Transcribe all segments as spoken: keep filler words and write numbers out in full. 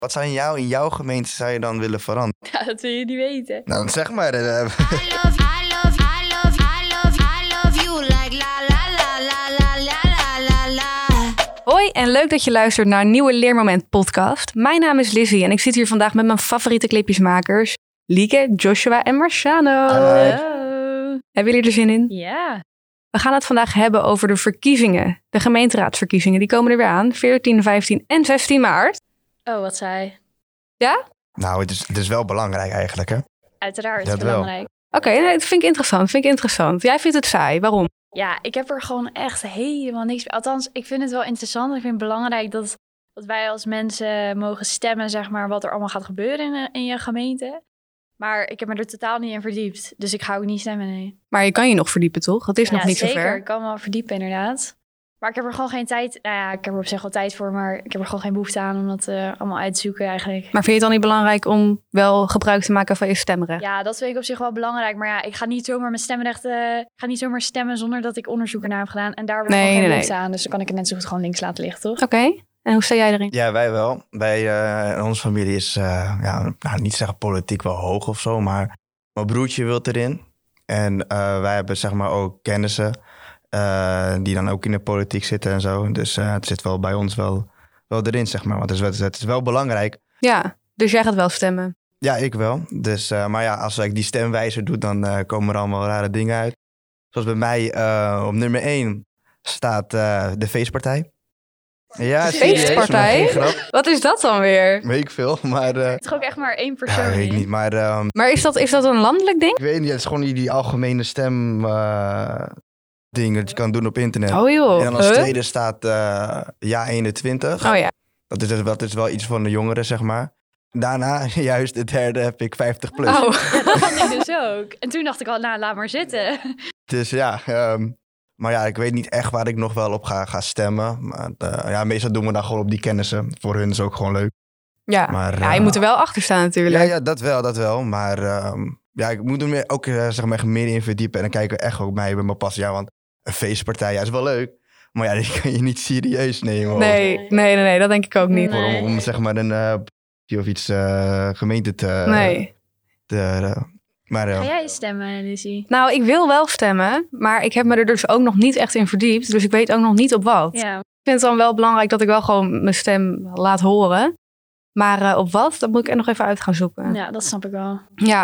Wat zou in, jou, in jouw gemeente zou je dan willen veranderen? Ja, dat wil je niet weten. Nou, zeg maar. Uh, I love, I love, I love, I love, I love you like la la la la la la la la. Hoi en leuk dat je luistert naar een nieuwe Leermoment podcast. Mijn naam is Lizzie en ik zit hier vandaag met mijn favoriete clipjesmakers. Lieke, Joshua en Marciano. Hallo. Hebben jullie er zin in? Ja. We gaan het vandaag hebben over de verkiezingen. De gemeenteraadsverkiezingen, die komen er weer aan. veertien, vijftien en zestien maart. Oh, wat saai. Ja? nou, het is, het is wel belangrijk eigenlijk, hè? Uiteraard, Dat wel. belangrijk. Oké, nee, dat vind ik interessant. Vind ik interessant. Jij vindt het saai. Waarom? Ja, ik heb er gewoon echt helemaal niks bij. Althans, ik vind het wel interessant. Ik vind het belangrijk dat, dat wij als mensen mogen stemmen, zeg maar, wat er allemaal gaat gebeuren in, in je gemeente. Maar ik heb me er totaal niet in verdiept. Dus ik ga ook niet stemmen, nee. Maar je kan je nog verdiepen, toch? Het is nog ja, niet zeker. zover. Ik kan me wel verdiepen, inderdaad. Maar ik heb er gewoon geen tijd... Nou ja, ik heb er op zich wel tijd voor, maar ik heb er gewoon geen behoefte aan om dat uh, allemaal uit te zoeken eigenlijk. Maar vind je het dan niet belangrijk om wel gebruik te maken van je stemrecht? Ja, dat vind ik op zich wel belangrijk. Maar ja, ik ga niet zomaar mijn stemrecht... Uh, ik ga niet zomaar stemmen zonder dat ik onderzoek ernaar heb gedaan. En daar heb ik Nee, gewoon geen nee, behoefte nee. aan. Dus dan kan ik het net zo goed gewoon links laten liggen, toch? Oké, en hoe sta jij erin? Ja, wij wel. Wij, uh, in onze familie is, uh, ja, nou, niet zeggen politiek wel hoog of zo, maar mijn broertje wil erin. En uh, wij hebben zeg maar ook kennissen uh, die dan ook in de politiek zitten en zo. Dus uh, het zit wel bij ons wel, wel erin, zeg maar. Want het is, wel- het is wel belangrijk. Ja, dus jij gaat wel stemmen. Ja, ik wel. Dus, uh, maar ja, als ik die stemwijzer doe, dan uh, komen er allemaal rare dingen uit. Zoals bij mij uh, op nummer één staat uh, de feestpartij. Ja, De serieus, feestpartij? maar geen grap. Wat is dat dan weer? Weet ik veel, maar... Uh, Het is ook echt maar één persoon. ja, weet ik hè? niet, maar um, Maar is dat, is dat een landelijk ding? ik weet niet. Het is gewoon die, die algemene stem uh, ding dat je kan doen op internet. Oh joh. En dan als Huh? tweede staat uh, Ja eenentwintig. Oh ja. Dat is, dat is wel iets van de jongeren, zeg maar. Daarna, juist de derde, heb ik vijftig plus. Oh. Ja, dat had ik dus ook. En toen dacht ik al, nou, laat maar zitten. Dus ja, um, maar ja, ik weet niet echt waar ik nog wel op ga, ga stemmen. Maar uh, ja, meestal doen we dan gewoon op die kennissen. Voor hun is ook gewoon leuk. Ja. Maar, ja, je uh, moet er wel achter staan natuurlijk. Ja, ja, dat wel, dat wel. Maar um, ja, ik moet er meer, ook uh, zeg maar, meer in verdiepen. En dan kijken we echt ook mij bij mijn passie. Ja, want een feestpartij, ja, is wel leuk. Maar ja, die kan je niet serieus nemen. hoor. Nee, nee, nee, nee, dat denk ik ook niet. Nee. Om, om zeg maar een uh, of iets uh, gemeente te... Nee. te uh, maar uh, Ga jij stemmen, Lizzie? Nou, ik wil wel stemmen, maar ik heb me er dus ook nog niet echt in verdiept. Dus ik weet ook nog niet op wat. Ja. Ik vind het dan wel belangrijk dat ik wel gewoon mijn stem laat horen. Maar uh, op wat, dat moet ik er nog even uit gaan zoeken. Ja. ja, dat snap ik wel.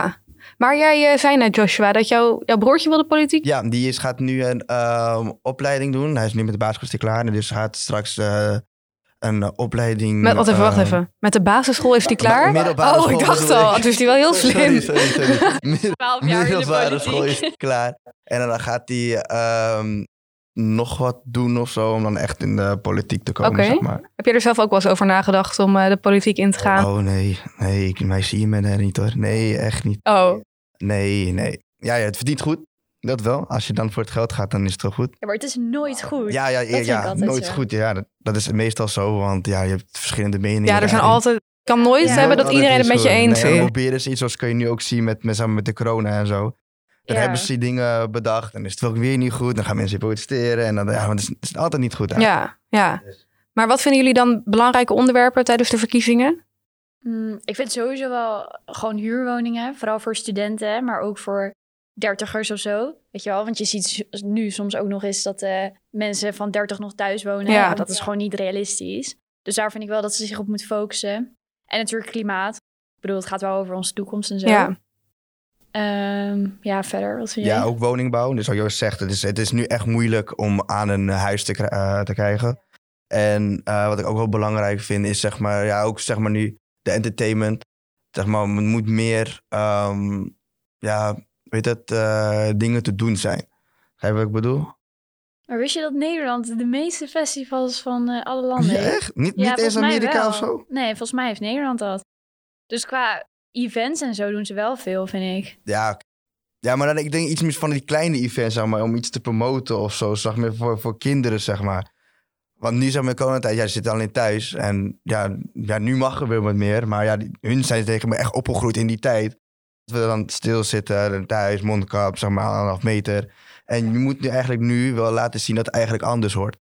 Maar jij uh, zei net, Joshua, dat jouw, jouw broertje wil de politiek? ja, die is, gaat nu een uh, opleiding doen. Hij is nu met de basisschool klaar. En dus gaat straks uh, een uh, opleiding... Met, wat even, wacht uh, even. Met de basisschool is die klaar? middelbare Oh, school ik dacht bedoel al. ik. Dus die wel heel slim. Sorry, sorry, sorry. Middel- twaalf jaar in de middelbare school is politiek. klaar. En dan gaat hij um, nog wat doen of zo. Om dan echt in de politiek te komen, Oké. zeg maar. Heb je er zelf ook wel eens over nagedacht om uh, de politiek in te gaan? Oh nee, nee, ik, mij zie je me daar niet hoor. Nee, echt niet. Oh. Nee, nee. Ja, ja, het verdient goed. Dat wel. Als je dan voor het geld gaat, dan is het wel goed. Ja, maar het is nooit goed. Ja, ja, Dat vind ik ja altijd nooit zo. goed. Ja, dat, dat is meestal zo, want ja, je hebt verschillende meningen. Ja, er zijn daarin. altijd... Ik kan nooit Ja. hebben dat Altijd iedereen het is met je goed. eens nee, en is. proberen ze iets, zoals kun je nu ook zien met, met, samen met de corona en zo. Dan Ja. hebben ze die dingen bedacht en is het wel weer niet goed. Dan gaan mensen protesteren en dan, ja, want het is, het is altijd niet goed. Ja, ja. Maar wat vinden jullie dan belangrijke onderwerpen tijdens de verkiezingen? Mm, ik vind sowieso wel gewoon huurwoningen. Vooral voor studenten, maar ook voor dertigers of zo. Weet je wel, want je ziet nu soms ook nog eens dat uh, mensen van dertig nog thuis wonen. Ja. Ja, dat is gewoon niet realistisch. Dus daar vind ik wel dat ze zich op moeten focussen. En natuurlijk klimaat. Ik bedoel, het gaat wel over onze toekomst en zo. Ja. Um, ja, verder, wat vind jij? Ja, ook woningbouw. Dus wat Joost zegt, het is, het is nu echt moeilijk om aan een huis te, kri- uh, te krijgen. En uh, wat ik ook wel belangrijk vind, is zeg maar, ja, ook zeg maar nu de entertainment. Zeg maar, er moet meer, um, ja, weet het, uh, dingen te doen zijn. Ga je wat ik bedoel? Maar wist je dat Nederland de meeste festivals van uh, alle landen Ja, heeft? echt? Niet, Ja, niet eens volgens mij Amerika wel. of zo? Nee, volgens mij heeft Nederland dat. Dus qua events en zo doen ze wel veel, vind ik. Ja, ja, maar dan, ik denk iets meer van die kleine events, zeg maar, om iets te promoten of zo, zeg maar, voor, voor kinderen, zeg maar. Want nu, zeg maar, coronatijd, ja, ze zitten alleen thuis. En ja, ja, nu mag er weer wat meer. Maar ja, die, hun zijn tegen me echt opgegroeid in die tijd. Dat we dan stilzitten, thuis, mondkap, zeg maar, anderhalf meter. En je moet nu eigenlijk nu wel laten zien dat het eigenlijk anders hoort.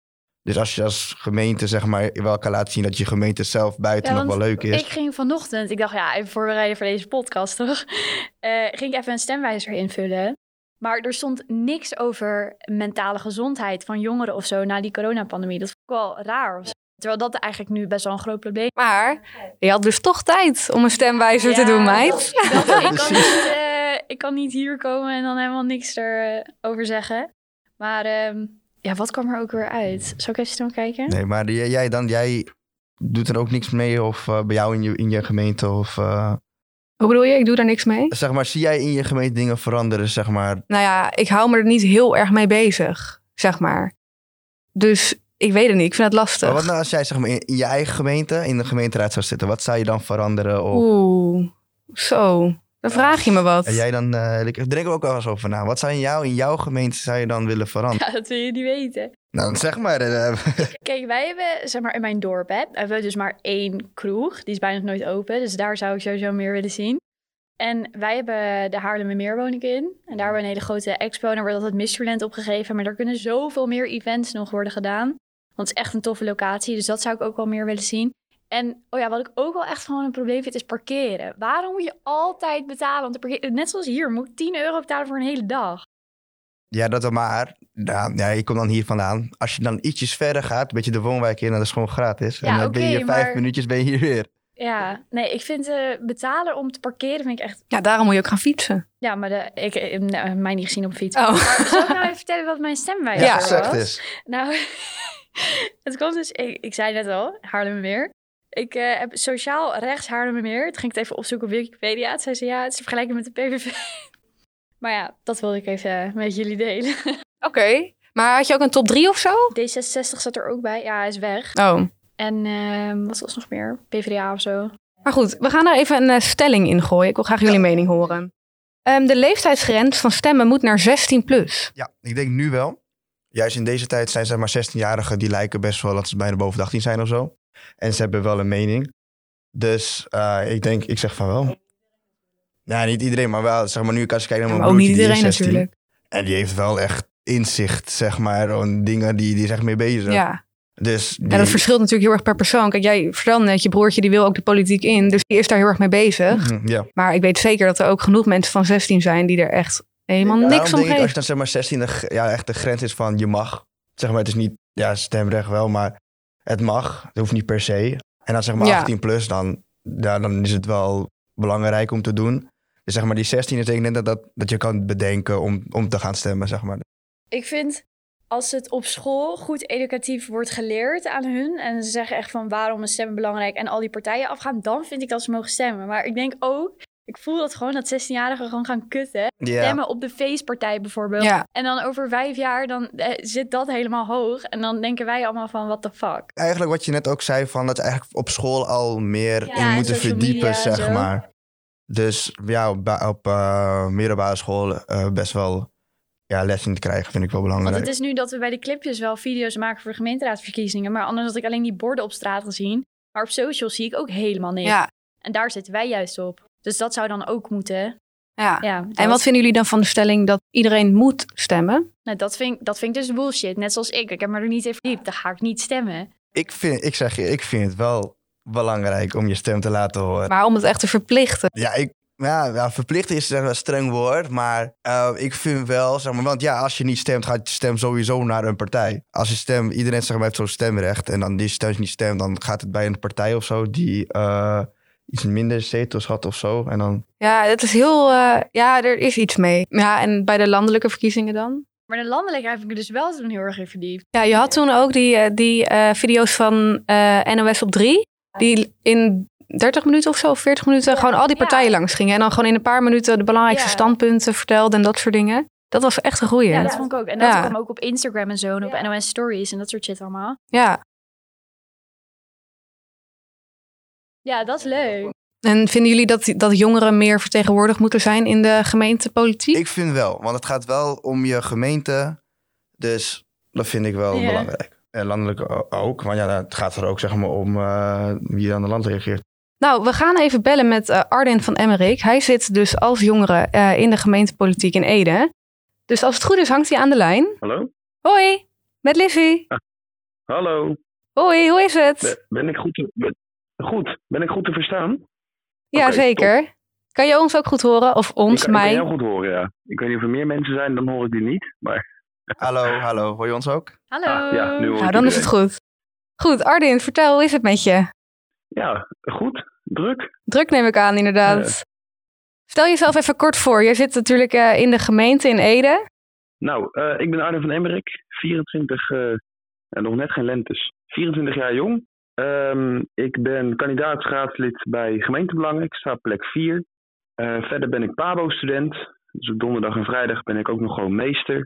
Dus als je als gemeente zeg maar wel kan laten zien dat je gemeente zelf buiten Ja, nog wel want leuk is. Ik ging vanochtend, ik dacht ja, even voorbereiden voor deze podcast toch? Uh, ging ik even een stemwijzer invullen. Maar er stond niks over mentale gezondheid van jongeren of zo na die coronapandemie. Dat vond ik wel raar. Terwijl dat eigenlijk nu best wel een groot probleem is. Maar je had dus toch tijd om een stemwijzer ja, te doen, meid. Dat, dat, ik, kan niet, uh, ik kan niet hier komen en dan helemaal niks erover uh, zeggen. Maar um, ja, wat kwam er ook weer uit? Zal ik even snel kijken? Nee, maar jij dan, jij doet er ook niks mee of uh, bij jou in je, in je gemeente of... Uh... Hoe bedoel je? Ik doe daar niks mee? Zeg maar, zie jij in je gemeente dingen veranderen, zeg maar? Nou ja, ik hou me er niet heel erg mee bezig, zeg maar. Dus ik weet het niet, ik vind het lastig. Maar wat nou als jij zeg maar in, in je eigen gemeente, in de gemeenteraad zou zitten? Wat zou je dan veranderen? Of... Oeh, zo. Dan vraag je me wat. En jij dan, uh, ik denk er ook wel eens over na. Wat zou in jou, in jouw gemeente zou je dan willen veranderen? Ja, dat wil je niet weten. Nou, zeg maar. Uh... Kijk, wij hebben, zeg maar, in mijn dorp, hè, hebben we dus maar één kroeg. Die is bijna nooit open, dus daar zou ik sowieso meer willen zien. En wij hebben de Haarlemmermeer woon ik in. En daar hebben we een hele grote expo. En daar wordt altijd Mysteryland opgegeven. Maar daar kunnen zoveel meer events nog worden gedaan. Want het is echt een toffe locatie. Dus dat zou ik ook wel meer willen zien. En oh ja, wat ik ook wel echt gewoon een probleem vind, is parkeren. Waarom moet je altijd betalen om te parkeren? Net zoals hier, moet ik tien euro betalen voor een hele dag. Ja, dat wel maar. Ja, ja, ik kom dan hier vandaan. Als je dan ietsjes verder gaat, een beetje de woonwijk in, dan is het gewoon gratis. Ja, en dan okay, ben je vijf maar... minuutjes ben je hier weer. Ja, nee, ik vind uh, betalen om te parkeren vind ik echt... Ja, daarom moet je ook gaan fietsen. Ja, maar de, ik heb nou, mij niet gezien op fiets. Oh. Maar zal ik nou even vertellen wat mijn stemwijzer ja, was? zeg dus. Nou, het komt dus... Ik, ik zei net al, Haarlemmermeer. Ik uh, heb sociaal rechts Haarlemmermeer. Toen ging ik het even opzoeken op Wikipedia. Toen zei ze, ja, het is te vergelijken met de P V V. Maar ja, dat wilde ik even met jullie delen. Oké, okay. Maar had je ook een top drie of zo? D zesenzestig zat er ook bij. Ja, hij is weg. Oh. En uh, wat was nog meer? P V D A of zo. Maar goed, we gaan er even een uh, stelling in gooien. Ik wil graag jullie ja. mening horen. Um, de leeftijdsgrens van stemmen moet naar zestien plus. Ja, ik denk nu wel. Juist in deze tijd zijn zeg maar zestienjarigen die lijken best wel dat ze bijna boven de achttien zijn of zo. En ze hebben wel een mening. Dus uh, ik denk, ik zeg van wel. Nou, niet iedereen, maar wel. Zeg maar nu als je kijkt naar mijn ja, broertje, ook niet iedereen zestien, natuurlijk. En die heeft wel echt inzicht, zeg maar, aan dingen die die is echt mee bezig. Ja. Dus die... En dat verschilt natuurlijk heel erg per persoon. Kijk, jij vertelde net, je broertje die wil ook de politiek in. Dus die is daar heel erg mee bezig. Mm, ja. Maar ik weet zeker dat er ook genoeg mensen van zestien zijn die er echt helemaal ja, niks om geven. Als je dan zeg maar zestien, de, ja, echt de grens is van je mag. Zeg maar, het is niet, ja, stemrecht wel, maar het mag. Het hoeft niet per se. En dan zeg maar ja. achttien plus, dan, ja, dan is het wel belangrijk om te doen. Dus zeg maar die zestien is denk ik net dat, dat je kan bedenken om, om te gaan stemmen, zeg maar. Ik vind... Als het op school goed educatief wordt geleerd aan hun... en ze zeggen echt van waarom is stemmen belangrijk... en al die partijen afgaan, dan vind ik dat ze mogen stemmen. Maar ik denk ook, ik voel dat gewoon dat zestienjarigen gewoon gaan kutten. Yeah. Stemmen op de feestpartij bijvoorbeeld. Yeah. En dan over vijf jaar, dan eh, zit dat helemaal hoog. En dan denken wij allemaal van, what the fuck. Eigenlijk wat je net ook zei, van dat we eigenlijk op school al meer ja, in moeten verdiepen, zeg zo. maar. Dus ja, op, op uh, middelbare school uh, best wel... Ja, les in te krijgen vind ik wel belangrijk. Want het is nu dat we bij de clipjes wel video's maken voor gemeenteraadsverkiezingen. Maar anders had ik alleen die borden op straat gezien. Maar op social zie ik ook helemaal niks. Ja. En daar zitten wij juist op. Dus dat zou dan ook moeten. Ja. ja en wat vinden jullie dan van de stelling dat iedereen moet stemmen? Nou, dat vind, dat vind ik dus bullshit. Net zoals ik. Ik heb me er niet in verdiept. Dan ga ik niet stemmen. Ik vind, ik zeg je, ik vind het wel belangrijk om je stem te laten horen. Maar om het echt te verplichten? Ja, ik... Ja, ja, verplicht is een streng woord, maar uh, ik vind wel, zeg maar, want ja, als je niet stemt, gaat je stem sowieso naar een partij. Als je stemt, iedereen zeg maar, heeft zo'n stemrecht en dan die stem niet stemt, dan gaat het bij een partij of zo die uh, iets minder zetels had of zo. En dan... Ja, het is heel, uh, ja, er is iets mee. Ja, en bij de landelijke verkiezingen dan? Maar de landelijke heb ik er dus wel toen heel erg in verdiept. Ja, je had toen ook die, die uh, video's van uh, N O S op drie, die in... dertig minuten of zo, of veertig minuten, ja, gewoon al die partijen ja. langs gingen. En dan gewoon in een paar minuten de belangrijkste ja. standpunten vertelden en dat soort dingen. Dat was echt een goeie. Ja, dat vond ik ook. En dat ja. kwam ook op Instagram en zo, en op ja. N O S Stories en dat soort shit allemaal. Ja. Ja, dat is leuk. En vinden jullie dat, dat jongeren meer vertegenwoordigd moeten zijn in de gemeentepolitiek? Ik vind wel, want het gaat wel om je gemeente. Dus dat vind ik wel ja. belangrijk. En landelijk ook, want ja, het gaat er ook zeg maar om uh, wie aan de land reageert. Nou, we gaan even bellen met uh, Arden van Emmerik. Hij zit dus als jongere uh, in de gemeentepolitiek in Ede. Dus als het goed is, hangt hij aan de lijn. Hallo? Hoi, met Lizzie. Ah. Hallo. Hoi, hoe is het? Ben, ben ik goed te, ben, goed. Ben ik goed te verstaan? Ja, Oké, zeker. top. Kan je ons ook goed horen? Of ons, ik, kan, ik mij? kan heel goed horen, ja. Ik weet niet of er meer mensen zijn, dan hoor ik die niet. Maar Hallo, hallo. Hoor je ons ook? Hallo. ah, ja, nu hoor Nou, ik dan is het iedereen. goed. Goed, Ardin, vertel, hoe is het met je? Ja, goed. Druk. Druk neem ik aan, inderdaad. Eh. Stel jezelf even kort voor. Je zit natuurlijk eh, in de gemeente in Ede. Nou, uh, ik ben Arjen van Emmerik. vierentwintig, uh, en nog net geen lentes. vierentwintig jaar jong. Um, ik ben kandidaat-raadslid bij gemeentebelangen. Ik sta op plek vier. Uh, verder ben ik Pabo-student. Dus op donderdag en vrijdag ben ik ook nog gewoon meester.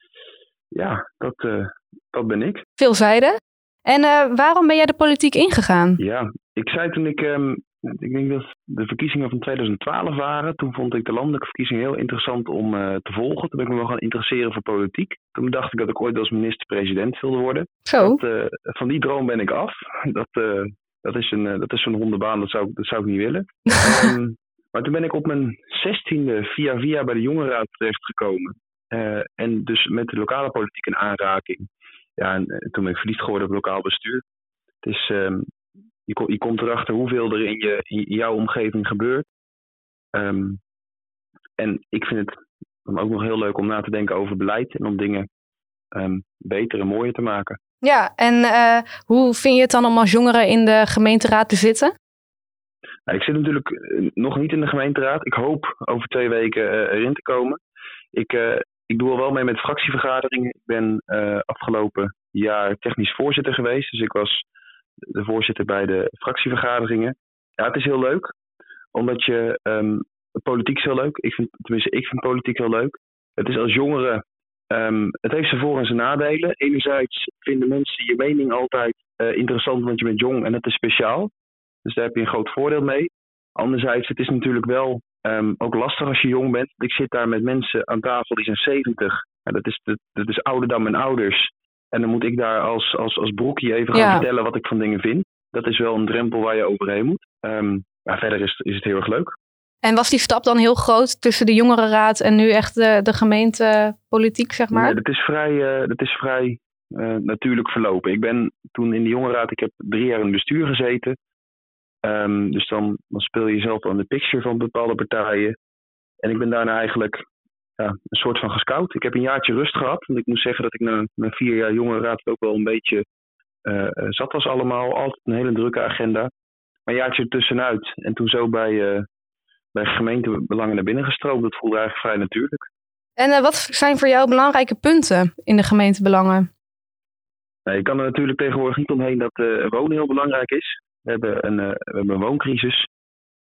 Ja, dat, uh, dat ben ik. Veelzijdig. En uh, waarom ben jij de politiek ingegaan? Ja, ik zei toen ik... Um, ik denk dat de verkiezingen van tweeduizend twaalf waren. Toen vond ik de landelijke verkiezingen heel interessant om uh, te volgen. Toen ben ik me wel gaan interesseren voor politiek. Toen dacht ik dat ik ooit als minister-president wilde worden. Zo. Dat, uh, van die droom ben ik af. Dat, uh, dat is een, uh, dat is zo'n hondenbaan, dat zou, dat zou ik niet willen. um, maar toen ben ik op mijn zestiende via via bij de jongerenraad terechtgekomen. Uh, en dus met de lokale politiek in aanraking. Ja, en uh, toen ben ik verliefd geworden op lokaal bestuur. Het is... Um, Je, kom, je komt erachter hoeveel er in, je, in jouw omgeving gebeurt. Um, en ik vind het dan ook nog heel leuk om na te denken over beleid. En om dingen um, beter en mooier te maken. Ja, en uh, hoe vind je het dan om als jongere in de gemeenteraad te zitten? Nou, ik zit natuurlijk nog niet in de gemeenteraad. Ik hoop over twee weken uh, erin te komen. Ik, uh, ik doe al wel mee met fractievergaderingen. Ik ben uh, afgelopen jaar technisch voorzitter geweest. Dus ik was... de voorzitter bij de fractievergaderingen. Ja, het is heel leuk. Omdat je... Um, politiek is heel leuk. Ik vind, tenminste, ik vind politiek heel leuk. Het is als jongere... Um, het heeft zijn voor- en zijn nadelen. Enerzijds vinden mensen je mening altijd uh, interessant, want je bent jong en het is speciaal. Dus daar heb je een groot voordeel mee. Anderzijds, het is natuurlijk wel um, ook lastig als je jong bent. Ik zit daar met mensen aan tafel die zijn zeventig. Ja, dat, is, dat, dat is ouder dan mijn ouders. En dan moet ik daar als, als, als broekje even gaan ja. vertellen wat ik van dingen vind. Dat is wel een drempel waar je overheen moet. Um, maar verder is, is het heel erg leuk. En was die stap dan heel groot tussen de jongerenraad en nu echt de, de gemeentepolitiek, zeg maar? Nee, dat is vrij, uh, dat is vrij uh, natuurlijk verlopen. Ik ben toen in de jongerenraad, ik heb drie jaar in het bestuur gezeten. Um, dus dan, dan speel je jezelf aan de picture van bepaalde partijen. En ik ben daarna eigenlijk... Ja, een soort van gescout. Ik heb een jaartje rust gehad. Want ik moet zeggen dat ik na, na vier jaar jongerenraad ook wel een beetje uh, zat was allemaal. Altijd een hele drukke agenda. Maar een jaartje ertussenuit. En toen zo bij, uh, bij gemeentebelangen naar binnen gestroomd. Dat voelde eigenlijk vrij natuurlijk. En uh, wat zijn voor jou belangrijke punten in de gemeentebelangen? Nou, je kan er natuurlijk tegenwoordig niet omheen dat uh, wonen heel belangrijk is. We hebben een, uh, we hebben een wooncrisis.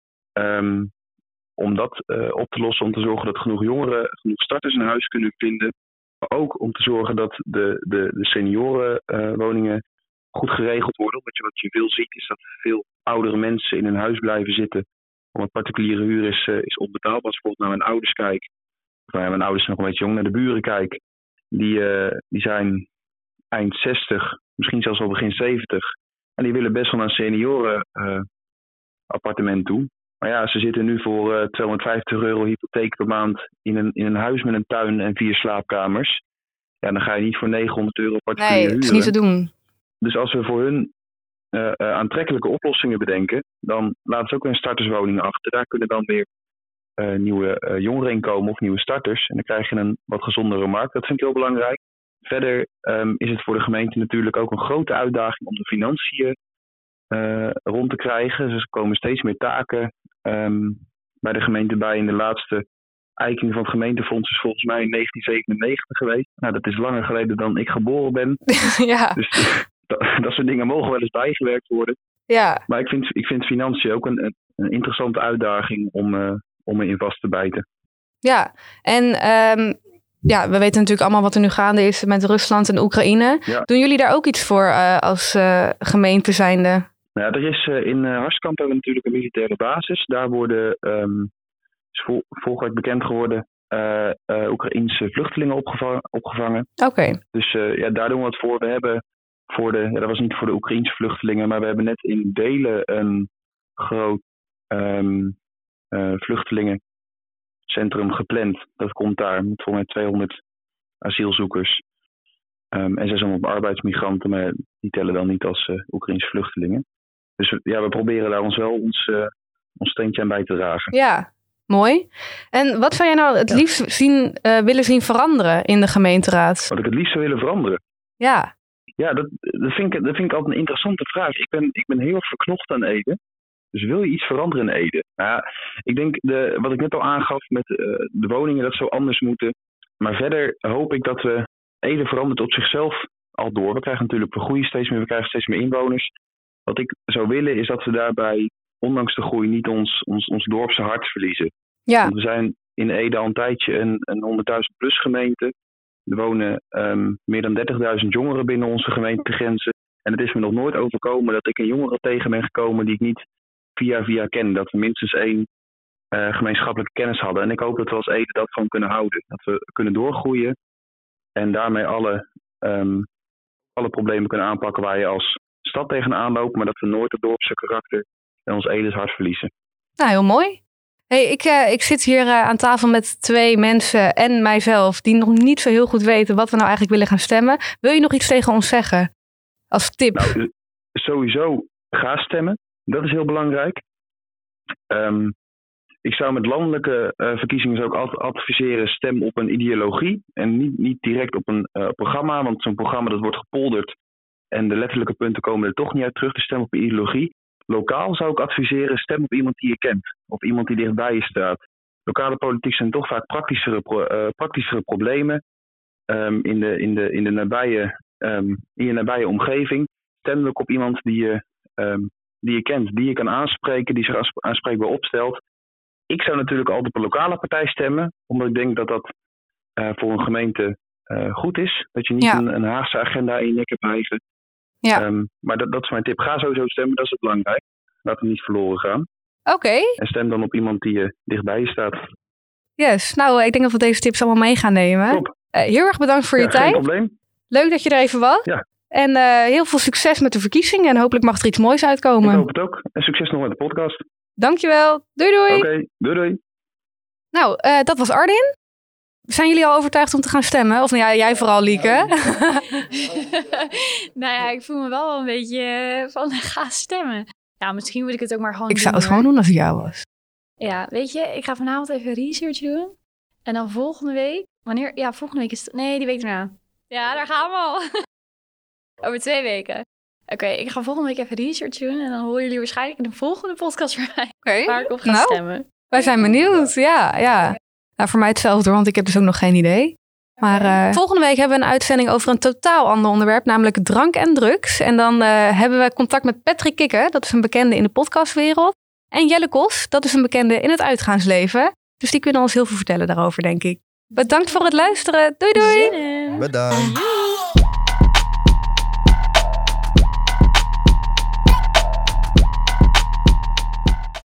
Um, Om dat uh, op te lossen, om te zorgen dat genoeg jongeren, genoeg starters een huis kunnen vinden. Maar ook om te zorgen dat de, de, de seniorenwoningen uh, goed geregeld worden. Want je, wat je veel ziet is dat veel oudere mensen in een huis blijven zitten. Omdat particuliere huur is, uh, is onbetaalbaar. Als ik bijvoorbeeld naar mijn ouders kijk, of naar mijn ouders nog een beetje jong, naar de buren kijk. Die, uh, die zijn eind zestig, misschien zelfs al begin zeventig. En die willen best wel naar een senioren uh, appartement toe. Maar ja, ze zitten nu voor uh, tweehonderdvijftig euro hypotheek per maand in een, in een huis met een tuin en vier slaapkamers. Ja, dan ga je niet voor negenhonderd euro particulier huren. Nee, dat is niet te doen. Dus als we voor hun uh, uh, aantrekkelijke oplossingen bedenken, dan laten ze ook een starterswoning achter. Daar kunnen dan weer uh, nieuwe uh, jongeren in komen of nieuwe starters. En dan krijg je een wat gezondere markt. Dat vind ik heel belangrijk. Verder um, is het voor de gemeente natuurlijk ook een grote uitdaging om de financiën uh, rond te krijgen. Dus er komen steeds meer taken Um, bij de gemeente bij. In de laatste eiking van het gemeentefonds is volgens mij in negentien zevenennegentig geweest. Nou, dat is langer geleden dan ik geboren ben. Ja. Dus dat, dat soort dingen mogen wel eens bijgewerkt worden. Ja. Maar ik vind, ik vind financiën ook een, een interessante uitdaging om, uh, om erin vast te bijten. Ja, en um, ja, we weten natuurlijk allemaal wat er nu gaande is met Rusland en Oekraïne. Ja. Doen jullie daar ook iets voor uh, als uh, gemeente zijnde? Nou ja, er is uh, in uh, Harskamp hebben we natuurlijk een militaire basis. Daar worden, um, is vol, volgens bekend geworden, uh, uh, Oekraïense vluchtelingen opgevangen. opgevangen. Oké. Okay. Dus uh, ja, daar doen we het voor. We hebben voor de, ja, dat was niet voor de Oekraïense vluchtelingen, maar we hebben net in Delen een groot um, uh, vluchtelingencentrum gepland. Dat komt daar met volgens mij tweehonderd asielzoekers. Um, en zeshonderd arbeidsmigranten, maar die tellen dan niet als uh, Oekraïnse vluchtelingen. Dus ja, we proberen daar ons wel ons, uh, ons steentje aan bij te dragen. Ja, mooi. En wat zou jij nou het ja. liefst zien, uh, willen zien veranderen in de gemeenteraad? Wat ik het liefst zou willen veranderen? Ja. Ja, dat, dat, vind ik, dat vind ik altijd een interessante vraag. Ik ben, ik ben heel erg verknocht aan Ede. Dus wil je iets veranderen in Ede? Nou ja, ik denk, de, wat ik net al aangaf met uh, de woningen, dat zou anders moeten. Maar verder hoop ik dat we Ede verandert op zichzelf al door. We krijgen natuurlijk, we groeien steeds meer, we krijgen steeds meer inwoners. Wat ik zou willen is dat we daarbij, ondanks de groei, niet ons, ons, ons dorpse hart verliezen. Ja. Want we zijn in Ede al een tijdje een, een honderdduizend plus gemeente. Er wonen um, meer dan dertigduizend jongeren binnen onze gemeentegrenzen. En het is me nog nooit overkomen dat ik een jongere tegen ben gekomen die ik niet via via ken. Dat we minstens één uh, gemeenschappelijke kennis hadden. En ik hoop dat we als Ede dat gewoon kunnen houden. Dat we kunnen doorgroeien en daarmee alle, um, alle problemen kunnen aanpakken waar je als stad tegenaan loopt. Maar dat we nooit het dorpse karakter en ons Edes hart verliezen. Nou, heel mooi. Hey, ik, uh, ik zit hier uh, aan tafel met twee mensen en mijzelf die nog niet zo heel goed weten wat we nou eigenlijk willen gaan stemmen. Wil je nog iets tegen ons zeggen als tip? Nou, sowieso ga stemmen. Dat is heel belangrijk. Um, ik zou met landelijke uh, verkiezingen ook altijd adviseren, stem op een ideologie en niet, niet direct op een uh, programma. Want zo'n programma dat wordt gepolderd en de letterlijke punten komen er toch niet uit terug. Te stemmen op een ideologie. Lokaal zou ik adviseren, stem op iemand die je kent. Of iemand die dichtbij je staat. Lokale politiek zijn toch vaak praktischere, pro, uh, praktischere problemen. Um, in, de, in, de, in, de nabije, um, in je nabije omgeving. Stem ook op iemand die je, um, die je kent. Die je kan aanspreken. Die zich aanspreekbaar opstelt. Ik zou natuurlijk altijd op een lokale partij stemmen. Omdat ik denk dat dat uh, voor een gemeente uh, goed is. Dat je niet ja. een, een Haagse agenda in je nek hebt hijgen. Ja. Um, maar dat, dat is mijn tip. Ga sowieso stemmen, dat is het belangrijk. Laat hem niet verloren gaan. Oké. Okay. En stem dan op iemand die uh, dichtbij je staat. Yes, nou ik denk dat we deze tips allemaal mee gaan nemen. Top. Uh, heel erg bedankt voor ja, je geen tijd. Probleem. Leuk dat je er even was. Ja. En uh, heel veel succes met de verkiezingen. En hopelijk mag er iets moois uitkomen. Ik hoop het ook. En succes nog met de podcast. Dankjewel. Doei doei. Oké, okay. doei doei. Nou, uh, dat was Ardin. Zijn jullie al overtuigd om te gaan stemmen? Of nou ja, jij vooral, Lieke. Nou ja, ik voel me wel een beetje van ga stemmen. Ja, misschien moet ik het ook maar gewoon ik doen. Ik zou het hoor. gewoon doen als ik jou was. Ja, weet je, ik ga vanavond even research doen. En dan volgende week, wanneer? Ja, volgende week is het, nee, die week daarna. Ja, daar gaan we al. Over twee weken. Oké, okay, ik ga volgende week even research doen. En dan horen jullie waarschijnlijk in de volgende podcast voor mij. Okay. Waar ik op ga nou, stemmen. Wij zijn benieuwd, ja, ja. Nou, voor mij hetzelfde hoor, want ik heb dus ook nog geen idee. Maar uh, volgende week hebben we een uitzending over een totaal ander onderwerp, namelijk drank en drugs. En dan uh, hebben we contact met Patrick Kikker, dat is een bekende in de podcastwereld. En Jelle Kos, dat is een bekende in het uitgaansleven. Dus die kunnen ons heel veel vertellen daarover, denk ik. Bedankt voor het luisteren. Doei doei! Bedankt.